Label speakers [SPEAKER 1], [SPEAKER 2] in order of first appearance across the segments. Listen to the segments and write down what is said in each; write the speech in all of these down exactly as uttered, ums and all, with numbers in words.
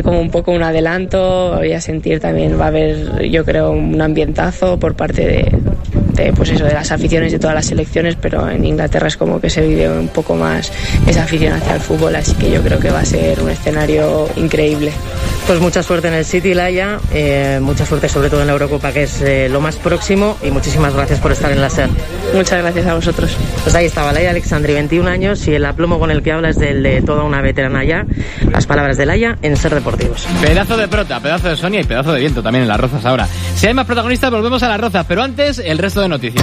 [SPEAKER 1] como un poco un adelanto, voy a sentir también, va a haber yo creo un ambientazo por parte de, de, pues eso, de las aficiones de todas las selecciones, pero en Inglaterra es como que se vive un poco más esa afición hacia el fútbol, así que yo creo que va a ser un escenario increíble.
[SPEAKER 2] Pues mucha suerte en el City, Laia, eh, mucha suerte sobre todo en la Eurocopa, que es eh, lo más próximo, y muchísimas gracias por estar en la SER.
[SPEAKER 1] Muchas gracias a vosotros.
[SPEAKER 2] Pues ahí estaba Laia Alexandri, veintiún años, y el aplomo con el que habla es del de toda una veterana ya. Las palabras de Laia en SER Deportivos.
[SPEAKER 3] Pedazo de prota, pedazo de Sonia y pedazo de viento también en Las Rozas ahora. Si hay más protagonistas, volvemos a Las Rozas, pero antes el resto de noticias.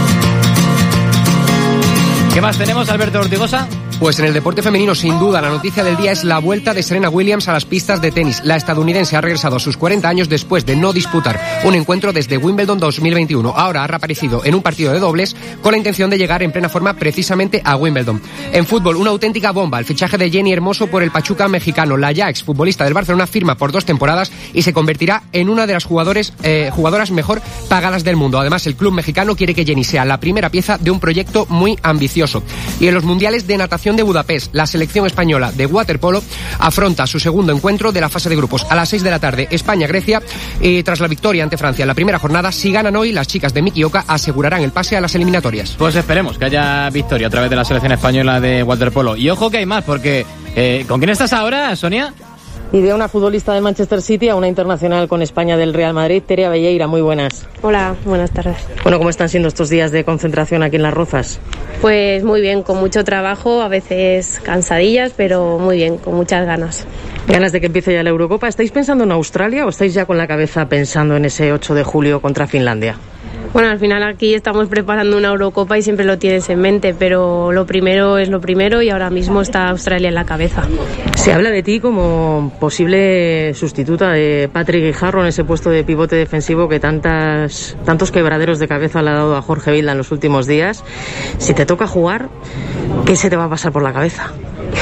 [SPEAKER 3] ¿Qué más tenemos, Alberto Ortigosa?
[SPEAKER 4] Pues en el deporte femenino, sin duda, la noticia del día es la vuelta de Serena Williams a las pistas de tenis. La estadounidense ha regresado a sus cuarenta años después de no disputar un encuentro desde Wimbledon dos mil veintiuno. Ahora ha reaparecido en un partido de dobles con la intención de llegar en plena forma precisamente a Wimbledon. En fútbol, una auténtica bomba, el fichaje de Jenny Hermoso por el Pachuca mexicano. La ya exfutbolista del Barcelona firma por dos temporadas y se convertirá en una de las jugadores, eh, jugadoras mejor pagadas del mundo. Además, el club mexicano quiere que Jenny sea la primera pieza de un proyecto muy ambicioso. Y en los mundiales de natación de Budapest, la selección española de waterpolo afronta su segundo encuentro de la fase de grupos a las seis de la tarde, España-Grecia, y tras la victoria ante Francia en la primera jornada, si ganan hoy, las chicas de Miki Oka asegurarán el pase a las eliminatorias.
[SPEAKER 3] Pues esperemos que haya victoria a través de la selección española de waterpolo. Y ojo que hay más, porque eh, ¿con quién estás ahora, Sonia?
[SPEAKER 2] Y de una futbolista de Manchester City a una internacional con España del Real Madrid, Tere Abelleira, muy buenas.
[SPEAKER 5] Hola, buenas tardes.
[SPEAKER 2] Bueno, ¿cómo están siendo estos días de concentración aquí en Las Rozas?
[SPEAKER 5] Pues muy bien, con mucho trabajo, a veces cansadillas, pero muy bien, con muchas ganas.
[SPEAKER 2] ¿Ganas de que empiece ya la Eurocopa? ¿Estáis pensando en Australia o estáis ya con la cabeza pensando en ese ocho de julio contra Finlandia?
[SPEAKER 5] Bueno, al final aquí estamos preparando una Eurocopa y siempre lo tienes en mente, pero lo primero es lo primero y ahora mismo está Australia en la cabeza.
[SPEAKER 2] Se habla de ti como posible sustituta de Patrick Guijarro en ese puesto de pivote defensivo que tantas, tantos quebraderos de cabeza le ha dado a Jorge Vilda en los últimos días. Si te toca jugar, ¿qué se te va a pasar por la cabeza?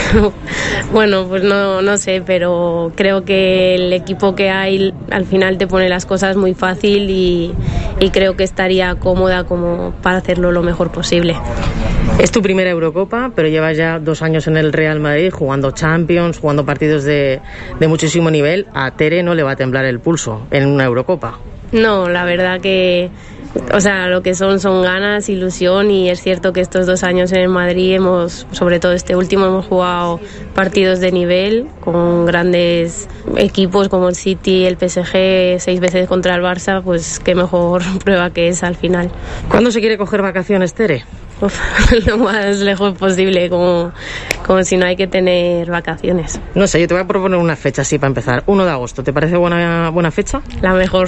[SPEAKER 5] Bueno, pues no, no sé, pero creo que el equipo que hay al final te pone las cosas muy fácil y, y creo que estaría cómoda como para hacerlo lo mejor posible.
[SPEAKER 2] Es tu primera Eurocopa, pero llevas ya dos años en el Real Madrid jugando Champions, jugando partidos de, de muchísimo nivel. A Tere no le va a temblar el pulso en una Eurocopa.
[SPEAKER 5] No, la verdad que, o sea, lo que son son ganas, ilusión, y es cierto que estos dos años en el Madrid hemos, sobre todo este último, hemos jugado partidos de nivel con grandes equipos como el City, el P S G, seis veces contra el Barça, pues qué mejor prueba que esa al final.
[SPEAKER 2] ¿Cuándo se quiere coger vacaciones, Tere?
[SPEAKER 5] Uf, lo más lejos posible, como, como si no hay que tener vacaciones.
[SPEAKER 2] No sé, yo te voy a proponer una fecha así para empezar. uno de agosto, ¿te parece buena, buena fecha?
[SPEAKER 5] La mejor.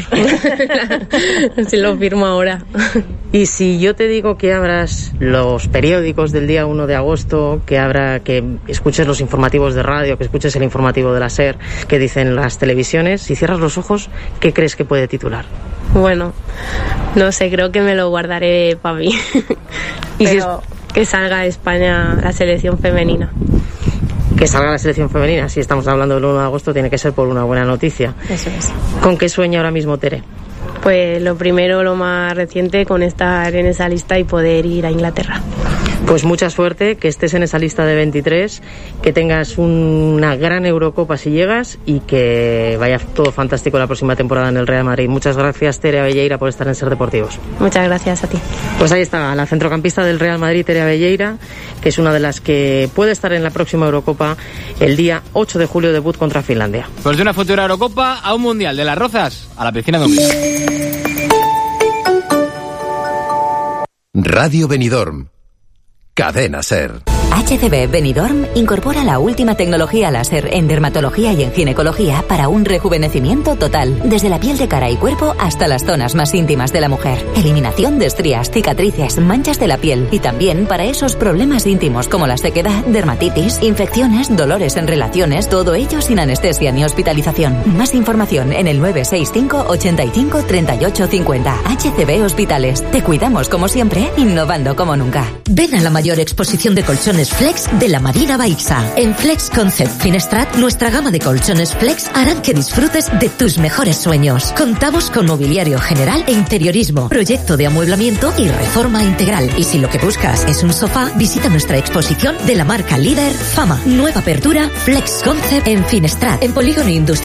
[SPEAKER 5] Si lo firmo ahora.
[SPEAKER 2] Y si yo te digo que abras los periódicos del día uno de agosto, que abra, que escuches los informativos de radio, que escuches el informativo de la SER, que dicen las televisiones, si cierras los ojos, ¿qué crees que puede titular?
[SPEAKER 5] Bueno, no sé, creo que me lo guardaré para mí. Y pero si que salga España la selección femenina.
[SPEAKER 2] Que salga la selección femenina, si estamos hablando del uno de agosto, tiene que ser por una buena noticia.
[SPEAKER 5] Eso es.
[SPEAKER 2] ¿Con qué sueña ahora mismo Tere?
[SPEAKER 5] Pues lo primero, lo más reciente, con estar en esa lista y poder ir a Inglaterra.
[SPEAKER 2] Pues mucha suerte, que estés en esa lista de veintitrés, que tengas una gran Eurocopa si llegas y que vaya todo fantástico la próxima temporada en el Real Madrid. Muchas gracias, Tere Abelleira, por estar en SER Deportivos.
[SPEAKER 5] Muchas gracias a ti.
[SPEAKER 2] Pues ahí está, la centrocampista del Real Madrid, Tere Abelleira, que es una de las que puede estar en la próxima Eurocopa el día ocho de julio, debut contra Finlandia.
[SPEAKER 3] Pues de una futura Eurocopa a un Mundial, de Las Rozas a la piscina de Dublín.
[SPEAKER 6] Radio Benidorm. Cadena SER.
[SPEAKER 7] H C B Benidorm incorpora la última tecnología láser en dermatología y en ginecología para un rejuvenecimiento total, desde la piel de cara y cuerpo hasta las zonas más íntimas de la mujer. Eliminación de estrías, cicatrices, manchas de la piel y también para esos problemas íntimos como la sequedad, dermatitis, infecciones, dolores en relaciones, todo ello sin anestesia ni hospitalización. Más información en el nueve seis cinco, ochenta y cinco, treinta y ocho cincuenta. H C B Hospitales. Te cuidamos como siempre, innovando como nunca.
[SPEAKER 8] Ven a la mayor exposición de colchones Flex de la Marina Baixa. En Flex Concept Finestrat, nuestra gama de colchones Flex harán que disfrutes de tus mejores sueños. Contamos con mobiliario general e interiorismo, proyecto de amueblamiento y reforma integral. Y si lo que buscas es un sofá, visita nuestra exposición de la marca líder Fama. Nueva apertura Flex Concept en Finestrat, en Polígono Industrial